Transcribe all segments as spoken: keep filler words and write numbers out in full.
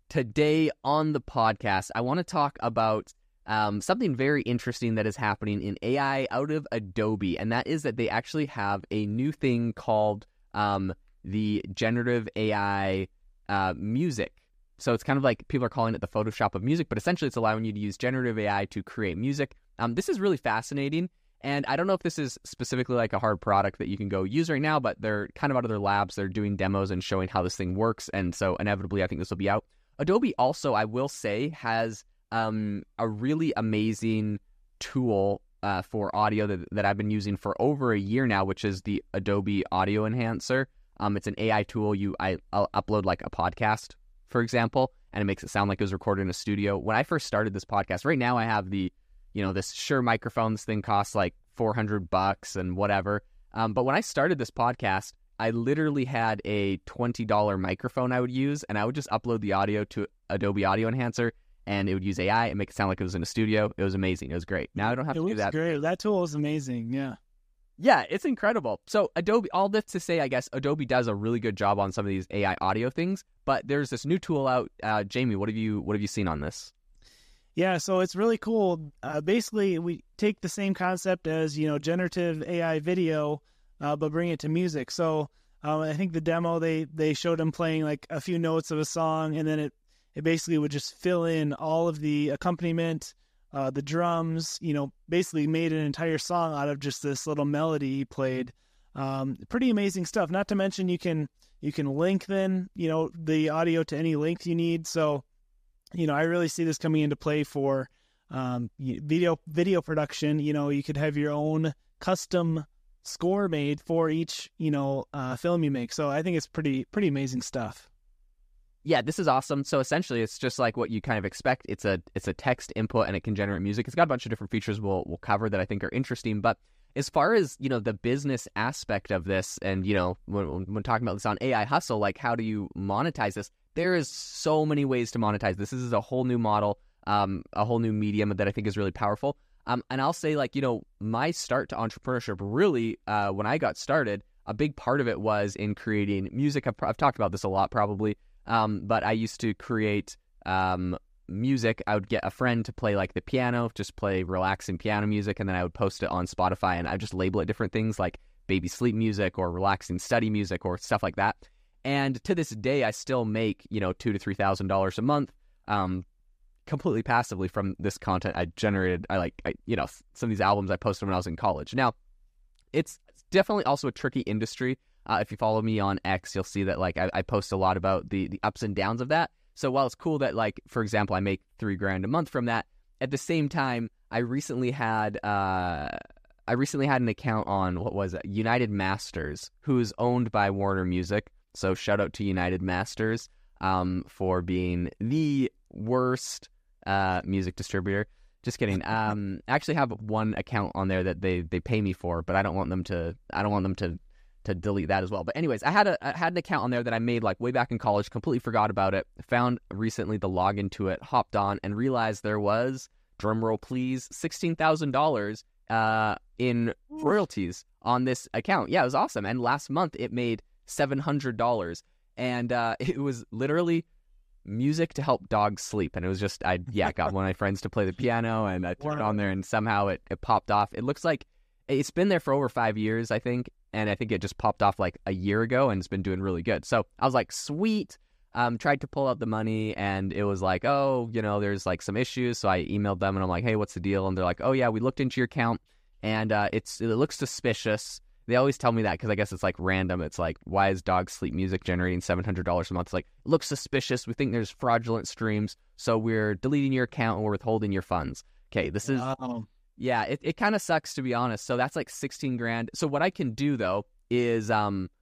today on the podcast, I want to talk about um, something very interesting that is happening in A I out of Adobe, and that is that they actually have a new thing called um, the generative A I uh, music. So it's kind of like people are calling it the Photoshop of music, but essentially it's allowing you to use generative A I to create music. Um, this is really fascinating, and I don't know if this is specifically like a hard product that you can go use right now, but they're kind of out of their labs. They're doing demos and showing how this thing works, and so inevitably I think this will be out. Adobe also, I will say, has um, a really amazing tool uh, for audio that, that I've been using for over a year now, which is the Adobe Audio Enhancer. Um, it's an A I tool. You, I, I'll upload like a podcast, for example, and it makes it sound like it was recorded in a studio. When I first started this podcast, right now I have the, you know, this Shure microphone. This thing costs like four hundred bucks and whatever. Um, but when I started this podcast, I literally had a twenty dollars microphone I would use, and I would just upload the audio to Adobe Audio Enhancer, and it would use A I and make it sound like it was in a studio. It was amazing. It was great. Now I don't have it to do that. Great. That tool is amazing. Yeah. Yeah, it's incredible. So Adobe, all this to say, I guess, Adobe does a really good job on some of these A I audio things, but there's this new tool out. Uh, Jamie, what have you what have you seen on this? Yeah, so it's really cool. Uh, basically, we take the same concept as, you know, generative A I video, uh, but bring it to music. So um, I think the demo, they, they showed him playing like a few notes of a song, and then it, it basically would just fill in all of the accompaniment, uh, the drums, you know, basically made an entire song out of just this little melody he played. Um, pretty amazing stuff. Not to mention you can you can lengthen, you know, the audio to any length you need. So, you know, I really see this coming into play for um, video video production. You know, you could have your own custom score made for each, you know, uh, film you make. So I think it's pretty pretty amazing stuff. Yeah, this is awesome. So essentially, it's just like what you kind of expect. It's a it's a text input, and it can generate music. It's got a bunch of different features we'll we'll cover that I think are interesting. But as far as, you know, the business aspect of this, and, you know, when, when talking about this on A I Hustle, like how do you monetize this? There is so many ways to monetize this. This is a whole new model, um, a whole new medium that I think is really powerful. Um, and I'll say, like, you know, my start to entrepreneurship, really, uh, when I got started, a big part of it was in creating music. I've, I've talked about this a lot, probably, um, but I used to create um, music. I would get a friend to play, like, the piano, just play relaxing piano music, and then I would post it on Spotify, and I would just label it different things, like baby sleep music or relaxing study music or stuff like that. And to this day, I still make, you know, two to three thousand dollars a month, um, completely passively from this content I generated. I like, I, you know, some of these albums I posted when I was in college. Now, it's definitely also a tricky industry. Uh, if you follow me on X, you'll see that, like, I, I post a lot about the the ups and downs of that. So while it's cool that, like, for example, I make three grand a month from that, at the same time, I recently had uh, I recently had an account on, what was it, United Masters, who is owned by Warner Music. So shout out to United Masters um, for being the worst uh, music distributor. Just kidding. Um, I actually have one account on there that they, they pay me for, but I don't want them to. I don't want them to to delete that as well. But anyways, I had a I had an account on there that I made like way back in college. Completely forgot about it. Found recently the login to it. Hopped on and realized there was, drumroll please, sixteen thousand dollars uh, in royalties on this account. Yeah, it was awesome. And last month it made seven hundred dollars, and uh, it was literally music to help dogs sleep. And it was just, I yeah, got one of my friends to play the piano, and I threw it on there, and somehow it, it popped off. It looks like it's been there for over five years, I think, and I think it just popped off like a year ago, and it's been doing really good. So I was like, sweet. Um, tried to pull out the money, and it was like, oh, you know, there's like some issues. So I emailed them, and I'm like, hey, what's the deal? And they're like, oh yeah, we looked into your account, and uh, it's it looks suspicious. They always tell me that because I guess it's like random. It's like, why is dog sleep music generating seven hundred dollars a month? It's like, it looks suspicious. We think there's fraudulent streams, so we're deleting your account and we're withholding your funds. Okay, this is, Wow. yeah, it, it kind of sucks, to be honest. So that's like sixteen grand. So what I can do, though, is um,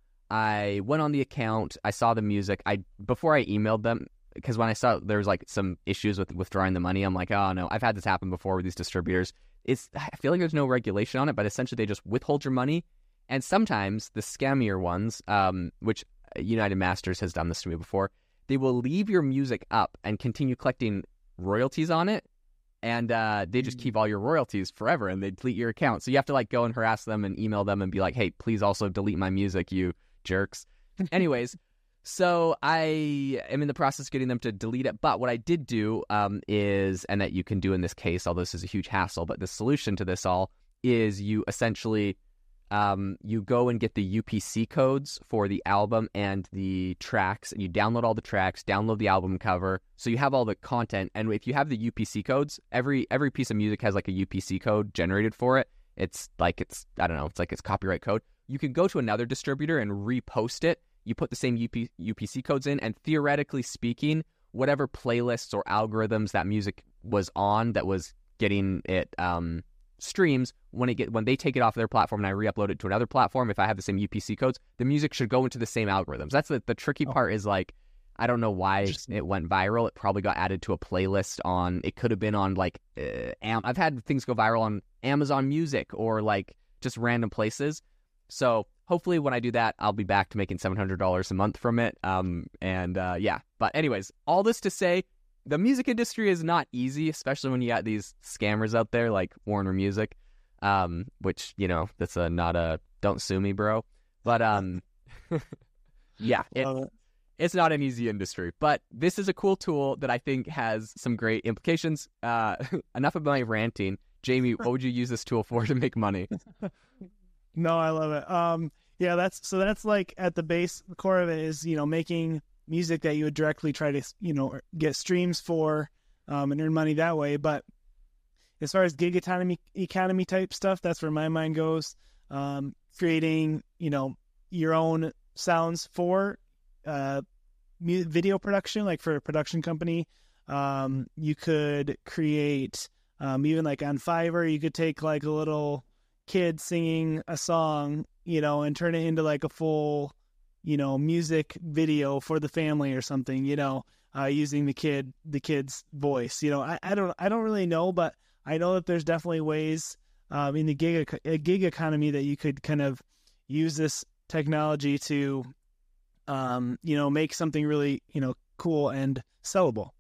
I went on the account. I saw the music. I Before I emailed them, because when I saw there was like some issues with withdrawing the money, I'm like, oh, no, I've had this happen before with these distributors. It's I feel like there's no regulation on it, but essentially they just withhold your money. And sometimes the scammier ones, um, which United Masters has done this to me before, they will leave your music up and continue collecting royalties on it. And uh, they just keep all your royalties forever, and they delete your account. So you have to like go and harass them and email them and be like, hey, please also delete my music, you jerks. Anyways, So I am in the process of getting them to delete it. But what I did do um, is, and that you can do in this case, although this is a huge hassle, but the solution to this all is you essentially um, you go and get the U P C codes for the album and the tracks, and you download all the tracks, download the album cover, so you have all the content. And if you have the U P C codes, every every piece of music has like a U P C code generated for it. It's like it's I don't know, it's like it's copyright code. You can go to another distributor and repost it. You put the same U P, U P C codes in, and theoretically speaking, whatever playlists or algorithms that music was on that was getting it um, streams, when it get when they take it off their platform and I re-upload it to another platform, if I have the same U P C codes, the music should go into the same algorithms. That's the, the tricky Oh. part is like, I don't know why it went viral. It probably got added to a playlist on, it could have been on like, uh, Am- I've had things go viral on Amazon Music or like just random places. So hopefully when I do that, I'll be back to making seven hundred dollars a month from it. Um, and uh, yeah, but anyways, all this to say, the music industry is not easy, especially when you got these scammers out there like Warner Music, um, which, you know, that's a not a, don't sue me, bro. But um, yeah, it, Love it. it's not an easy industry, but this is a cool tool that I think has some great implications. Uh, enough of my ranting. Jamie, what would you use this tool for to make money? No, I love it. Um, yeah, that's so that's like at the base, the core of it is, you know, making music that you would directly try to, you know, get streams for, um, and earn money that way. But as far as gig economy, economy type stuff, that's where my mind goes. Um, creating, you know, your own sounds for, uh, mu- video production, like for a production company. Um, you could create, um, even like on Fiverr, you could take like a little kid singing a song, you know, and turn it into like a full, you know, music video for the family or something, you know, uh, using the kid, the kid's voice. You know, I, I don't, I don't really know, but I know that there's definitely ways um, in the gig, ec- gig economy that you could kind of use this technology to, um, you know, make something really, you know, cool and sellable.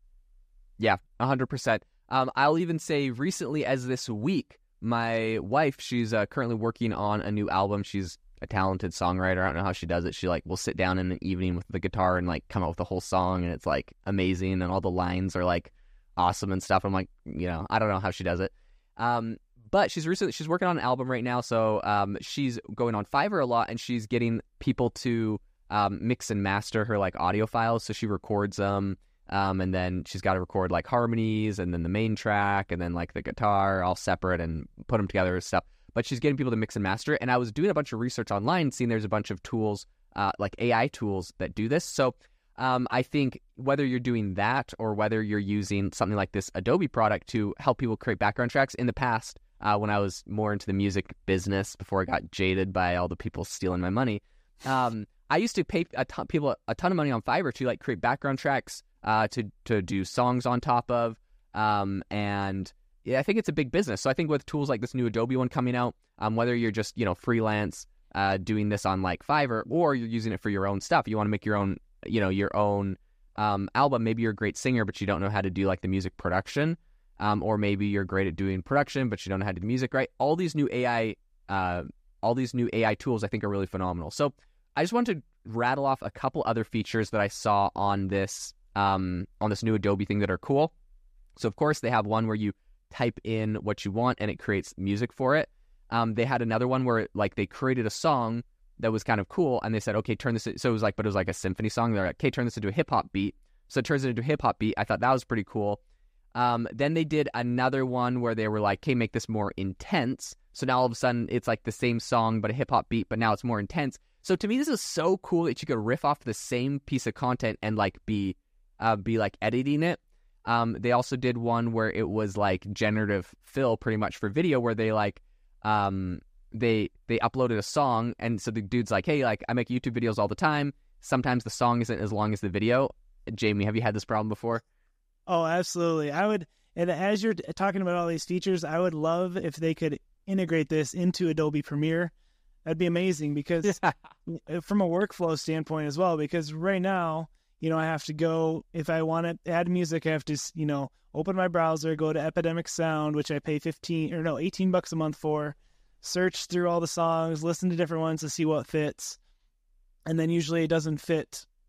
Yeah, one hundred percent. Um, I'll even say recently as this week, my wife, she's uh, currently working on a new album. She's a talented songwriter. I don't know how she does it. She like will sit down in an evening with the guitar and like come up with a whole song, and it's like amazing, and all the lines are like awesome and stuff. I'm like, you know, I don't know how she does it. Um, but she's recently she's working on an album right now, so um, she's going on Fiverr a lot, and she's getting people to um, mix and master her like audio files. So she records them. Um, and then she's got to record like harmonies and then the main track and then like the guitar all separate and put them together and stuff. But she's getting people to mix and master it. And I was doing a bunch of research online, seeing there's a bunch of tools, uh, like A I tools that do this. So um, I think whether you're doing that or whether you're using something like this Adobe product to help people create background tracks, in the past, uh, when I was more into the music business before I got jaded by all the people stealing my money, um, I used to pay a ton, people a ton of money on Fiverr to like create background tracks, uh, to to do songs on top of, um, and yeah, I think it's a big business. So I think with tools like this new Adobe one coming out, um, whether you're just you know freelance, uh, doing this on like Fiverr, or you're using it for your own stuff, you want to make your own, you know, your own um, album. Maybe you're a great singer, but you don't know how to do like the music production, um, or maybe you're great at doing production, but you don't know how to do music right. All these new A I, uh, all these new A I tools, I think are really phenomenal. So I just wanted to rattle off a couple other features that I saw on this. Um, on this new Adobe thing that are cool. So of course they have one where you type in what you want and it creates music for it. Um, they had another one where like they created a song that was kind of cool and they said, okay, turn this. So it was like, but it was like a symphony song. They're like, okay, turn this into a hip hop beat. So it turns it into a hip hop beat. I thought that was pretty cool. Um, then they did another one where they were like, okay, make this more intense. So now all of a sudden it's like the same song, but a hip hop beat, but now it's more intense. So to me, this is so cool that you could riff off the same piece of content and like be Uh, be like editing it. Um, they also did one where it was like generative fill pretty much for video where they like, um, they, they uploaded a song. And so the dude's like, hey, like I make YouTube videos all the time. Sometimes the song isn't as long as the video. Jamie, have you had this problem before? Oh, absolutely. I would, and as you're talking about all these features, I would love if they could integrate this into Adobe Premiere. That'd be amazing because from a workflow standpoint as well, because right now, you know, I have to go, if I want to add music, I have to, you know, open my browser, go to Epidemic Sound, which I pay fifteen or no, eighteen bucks a month for, search through all the songs, listen to different ones to see what fits. And then usually it doesn't fit,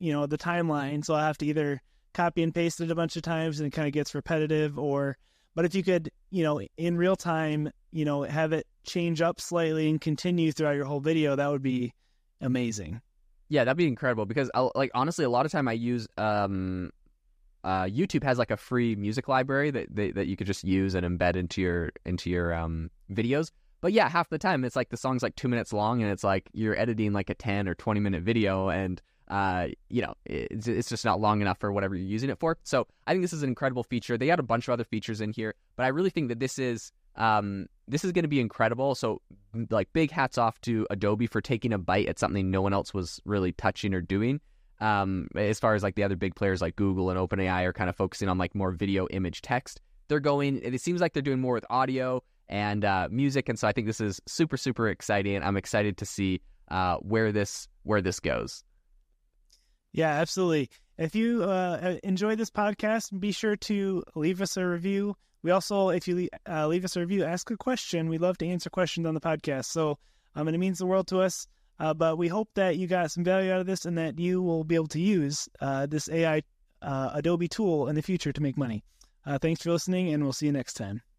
you know, the timeline. So I have to either copy and paste it a bunch of times and it kind of gets repetitive, or, but if you could, you know, in real time, you know, have it change up slightly and continue throughout your whole video, that would be amazing. Yeah, that'd be incredible because, I'll, like, honestly, a lot of time I use, um, uh, YouTube has like a free music library that, that that you could just use and embed into your into your um videos. But yeah, half the time it's like the song's like two minutes long, and it's like you're editing like a ten or twenty minute video, and uh, you know, it's it's just not long enough for whatever you're using it for. So I think this is an incredible feature. They got a bunch of other features in here, but I really think that this is um this is going to be incredible. So like, big hats off to Adobe for taking a bite at something no one else was really touching or doing. Um, as far as like the other big players like Google and OpenAI are kind of focusing on like more video, image, text. They're going, it seems like they're doing more with audio and uh, music, and so I think this is super, super exciting. I'm excited to see uh, where this where this goes. Yeah, absolutely. If you uh, enjoy this podcast, be sure to leave us a review. We also, if you uh, leave us a review, ask a question. We love to answer questions on the podcast. So um, and it means the world to us. Uh, but we hope that you got some value out of this and that you will be able to use uh, this A I uh, Adobe tool in the future to make money. Uh, thanks for listening, and we'll see you next time.